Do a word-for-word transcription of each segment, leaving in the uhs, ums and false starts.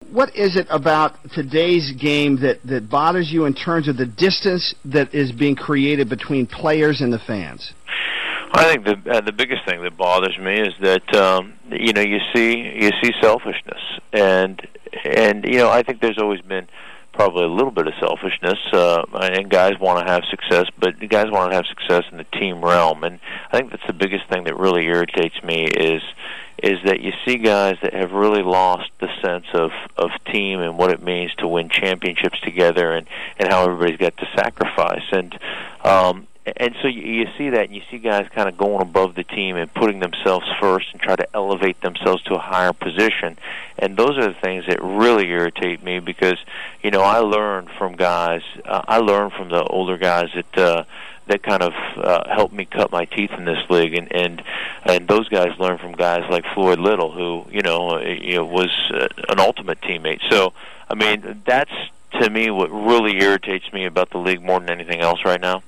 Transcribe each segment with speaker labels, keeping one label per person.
Speaker 1: what is it about today's game that, that bothers you in terms of the distance that is being created between players and the fans?
Speaker 2: I think the uh, the biggest thing that bothers me is that um, you know you see you see selfishness, and and you know I think there's always been probably a little bit of selfishness, uh, and guys want to have success, but guys want to have success in the team realm, and I think that's the biggest thing that really irritates me is is that you see guys that have really lost the sense of of team and what it means to win championships together, and and how everybody's got to sacrifice, and um, and so you, you see that, and you see guys kind of going above the team and putting themselves first and try to elevate themselves to a higher position. And those are the things that really irritate me because, you know, I learned from guys, uh, I learned from the older guys that uh, that kind of uh, helped me cut my teeth in this league, and and and those guys learned from guys like Floyd Little, who you know, uh, you know was uh, an ultimate teammate. So, I mean, that's to me what really irritates me about the league more than anything else right now.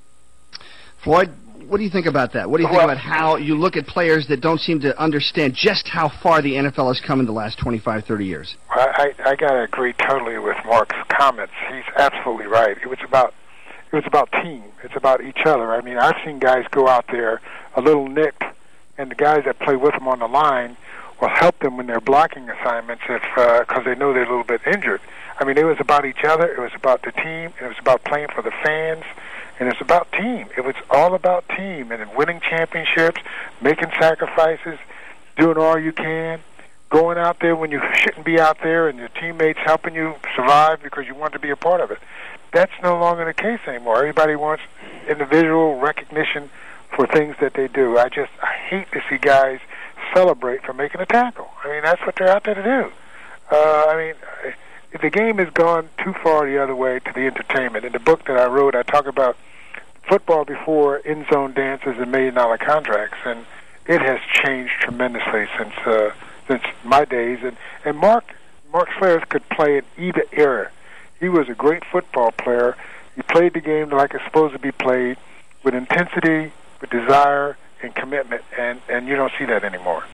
Speaker 1: Floyd, what do you think about that? What do you think
Speaker 3: well,
Speaker 1: about how you look at players that don't seem to understand just how far the N F L has come in the last twenty-five, thirty years?
Speaker 3: I, I, I got to agree totally with Mark's comments. He's absolutely right. It was about it was about team. It's about each other. I mean, I've seen guys go out there a little nicked, and the guys that play with them on the line will help them when they're blocking assignments if because uh, they know they're a little bit injured. I mean, it was about each other. It was about the team. It was about playing for the fans. And it's about team. It was all about team and winning championships, making sacrifices, doing all you can, going out there when you shouldn't be out there, and your teammates helping you survive because you want to be a part of it. That's no longer the case anymore. Everybody wants individual recognition for things that they do. I just I hate to see guys celebrate for making a tackle. I mean, that's what they're out there to do. Uh, I mean, if the game has gone too far the other way to the entertainment. In the book that I wrote, I talk about football before end-zone dances and million-dollar contracts, and it has changed tremendously since uh, since my days. And, and Mark Mark Schlereth could play in either era. He was a great football player. He played the game like it's supposed to be played, with intensity, with desire, and commitment, and, and you don't see that anymore.